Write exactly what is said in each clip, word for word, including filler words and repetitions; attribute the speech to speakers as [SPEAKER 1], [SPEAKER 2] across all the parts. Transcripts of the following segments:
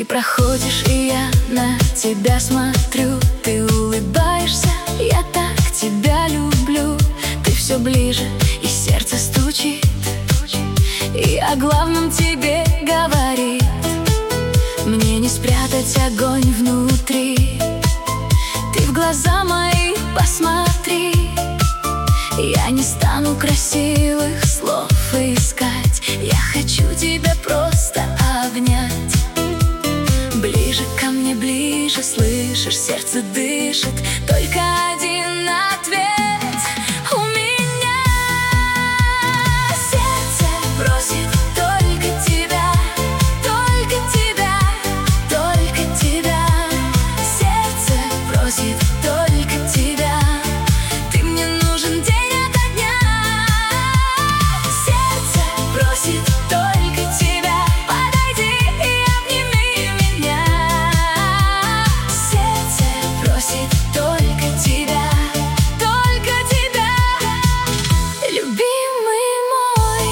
[SPEAKER 1] Ты проходишь, и я на тебя смотрю. Ты улыбаешься, я так тебя люблю. Ты все ближе, и сердце стучит, и о главном тебе говорит. Мне не спрятать огонь внутри. Ты в глаза мои посмотри. Я не стану красивых слов искать. Я хочу тебя просто обнять. Ближе ко мне, ближе, слышишь, сердце дышит. Только один ответ у меня. Сердце просит только тебя, только тебя, только тебя. Сердце просит только тебя. Ты мне нужен день ото дня. Сердце просит только тебя. Подойди и обними меня. Сердце просит только тебя, только тебя, любимый мой.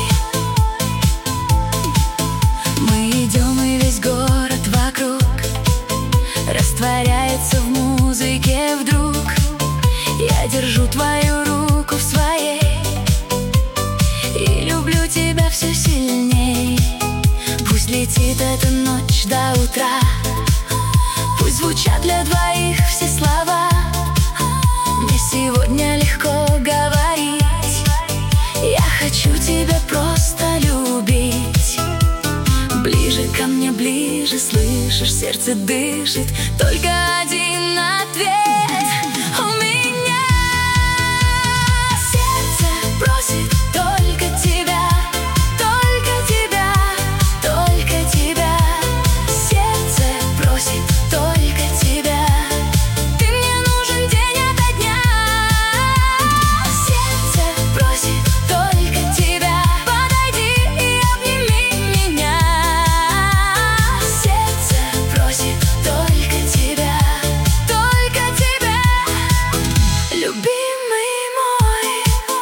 [SPEAKER 1] Мы идем, и весь город вокруг растворяется в музыке вдруг. Я держу твою руку в своей и люблю тебя все сильней. Пусть летит эта ночь до утра, пусть звучат для двоих все слова. Мне сегодня легко говорить. Я хочу тебя просто любить. Ближе ко мне, ближе, слышишь, сердце дышит. Только один ответ у меня. Сердце просит только тебя, только тебя, только тебя. Сердце просит только тебя. Ты мне нужен день ото дня. Сердце просит только тебя. Подойди и обними меня. Сердце просит только тебя, только тебя, любимый мой.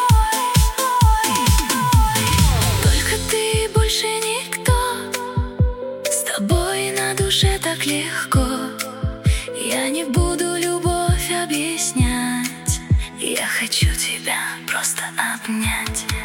[SPEAKER 1] Только ты и больше никто. С тобой на душе так легко. Я не буду любовь объяснять. Я хочу тебя просто обнять.